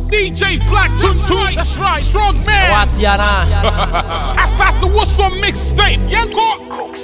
DJ Black Tuntun. That's right. Strong man. Assassin, what's your mixtape? Yanko.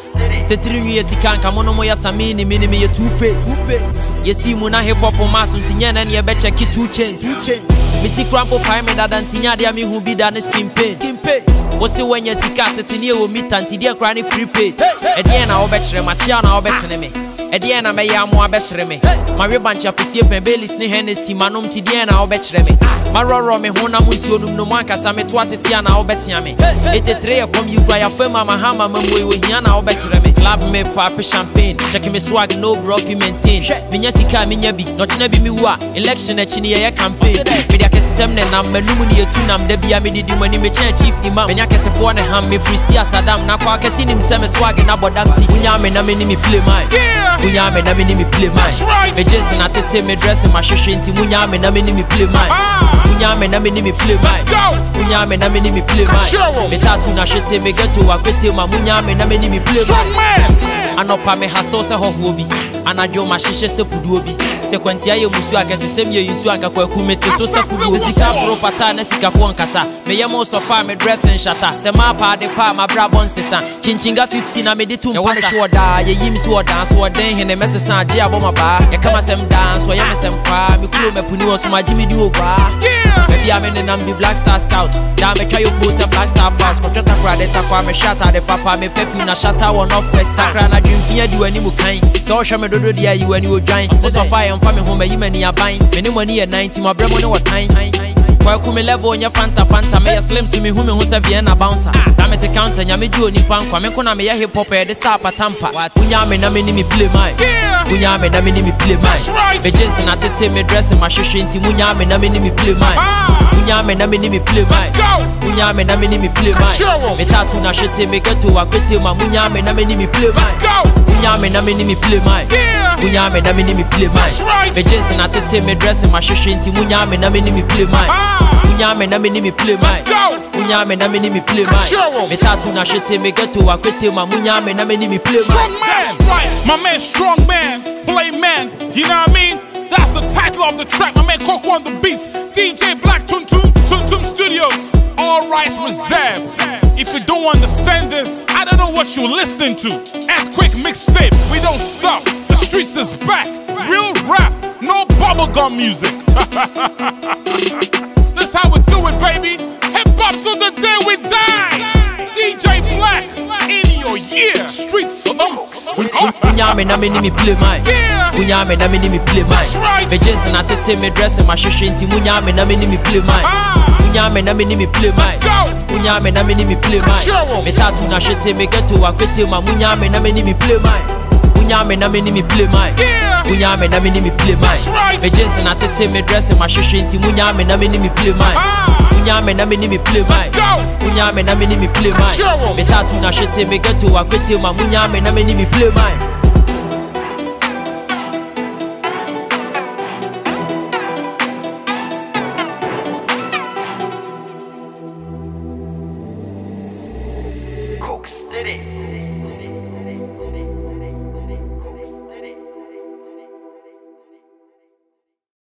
Setting years, he can't come on moya samini, minimi, your two-face. You see, Muna hip hop or mass, and and you betcha kid 2 chains. Miti Crampo Pime and Adantina, me who be done a skin pain. What's it when you see cat at in here with meet and dear granny prepaid? At the end, I'll bet you, Machiana, I'll bet me. At the end, I may am more best me. My ribbon chap is here, and Bailey's near Hennessy, Manum Tidiana, I'll bet me. My Roro, me Hona Musu, no Manca, Sammy Twatiana, I'll bet me. It's a tray from you by a firm, my hammer, Mamma, with Yana, I'll bet me. Club me, Papa Champagne, checking me swag, no brofi maintain. Minyasika, Minyabi, not Nebi Miwa, election at Chinia campaign. Mediaka Semne, I'm Menumuni, Tunam, Debbie, I made the money, chief imam. Menyaka Sefone, Ham, me Pristia Saddam, Napa, Cassin him, Sam swag, and Abodam, Sinyam, and me play mine. Munyame na mini me play mine. Me Jason atete me dress my shushinti. Munyame na mini me play mine. Munyame na mini me play mine. Munyame na mini me play mine. Me tatu na shete me get to akwete ma. Munyame na mini me play mine. Anopa me haso se hohobi. Anajo ma shishe se puduobi. Se kwantia ye musu akese se me yinsu aka kwa kumete so se pudu. Sika pro pata na sika fo nkasa. Me yemo so fa me dress and shatter. Se ma pa de pa ma bra bon sesa. Chinchinga 15 na me de tum pasa. Ye da ye yim so dance so den hene mese sa je aboma ba. Ye kama sem dance so ye mesem kwa. Me kulo me puni so ma jimi du ogba. Baby I'm in the Black Star Scout. Da me try you post a Black Star Fast. Contract kwa de ta kwa me shatter de papa me perfume na shatter one off west sakra na dream do any mu kan. So show me dodo dia you when you join. So fire on family home you many a buying. Me no money at 90 my bremo no what time. Kwa kume level on your fanta me slim to me who me who se Vienna bouncer. Damn it counter nya me do ni pan kwa me kona me ya hip hop e de sapa tampa. Unya me na me ni me play mine. Unya me na me ni me play mine. Be Jason atete me dress my shushinti. Unya me na me ni me play mine. Unya me na me ni me play mine. Unya me na me ni me play mine. Me tatu na shete me get to akwete ma. Unya me na me ni me play mine. Unya me na me ni me play mine. Unya me na me ni me play mine. Be Jason atete me dress my shushinti. Unya me na me ni me play mine. Unyame na me ni me play mine. Unyame na me ni me play mine. Me tatu na shete me get to akwete ma. Unyame na me ni me play mine. Strong man, my man, strong man, play man. You know what I mean? That's the title of the track. My man Coco on the beats. DJ Black Tuntun, Tuntun Studios. All rights reserved. If you don't understand this, I don't know what you're listening to. Earthquake mixtape. We don't stop. The streets is back. Real rap, no bubblegum music. That's how we do it, baby. Hip hop to the day we die. DJ Black in your year. Street thumps. Unyame na me ni me play mine. Unyame na me ni me play mine. Be Jason atete me dress my shushinti. Unyame na me ni me play mine. Unyame na me ni me play mine. Unyame na me ni me play mine. Me tatu na shete me get to akwete ma. Unyame na me ni me play mine. Unyame na me ni me play mine. Unyame na me ni me play mine. Be Jason atete me dress my shushinti. Unyame na me ni me play mine. Unyame na me ni me play mine. Unyame na me ni me play mine. Me tatu na shete me get to akwete ma. Unyame na me ni me play mine. Cokes did it.